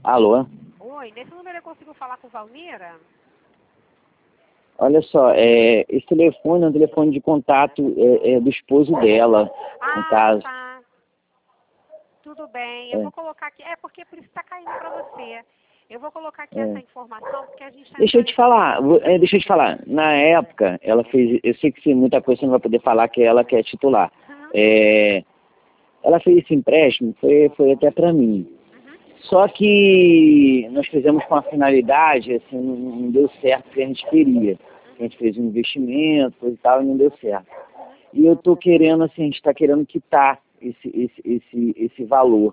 Alô? Oi, nesse número eu consigo falar com Valmira? Olha só, esse telefone é um telefone de contato do esposo dela, no caso. Tá. Tudo bem. Eu vou colocar aqui. É porque por isso está caindo para você. Eu vou colocar aqui essa informação porque a gente está... Deixa eu te falar. Na época, ela fez... Eu sei que muita coisa você não vai poder falar que ela quer titular. Ela fez esse empréstimo, foi até para mim. Só que nós fizemos com a finalidade, assim, não deu certo o que a gente queria. A gente fez um investimento, coisa e tal, e não deu certo. E eu tô querendo, assim, a gente está querendo quitar esse valor.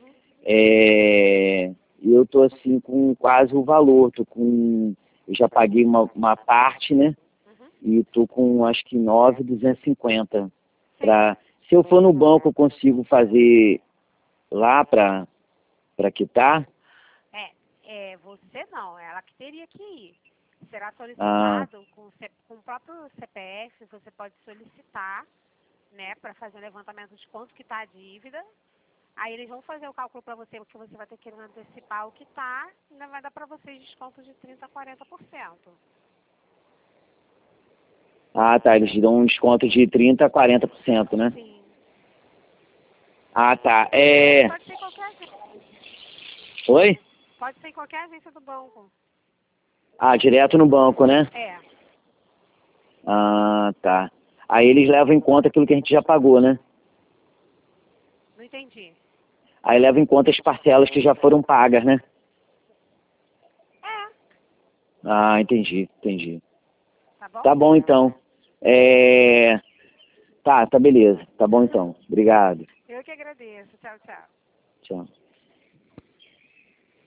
E eu tô assim com quase o valor, eu já paguei uma parte, né? E tô com acho que 9.250. Se eu for no banco eu consigo fazer lá para quitar? Você não, ela que teria que ir. Será solicitado com o próprio CPF, você pode solicitar, né, para fazer um levantamento de quanto que está a dívida. Aí eles vão fazer o cálculo para você, porque você vai ter que antecipar o que está, e ainda vai dar para vocês desconto de 30% a 40%. Ah, tá, eles dão um desconto de 30% a 40%, né? Sim. Ah, tá, Pode ser em qualquer agência. Oi? Pode ser em qualquer agência do banco. Ah, direto no banco, né? Ah, tá. Aí eles levam em conta aquilo que a gente já pagou, né? Não entendi. Aí levam em conta as parcelas que já foram pagas, né? Ah, entendi. Tá bom? Tá bom, então. Tá, beleza. Tá bom, então. Obrigado. Eu que agradeço. Tchau, tchau. Tchau.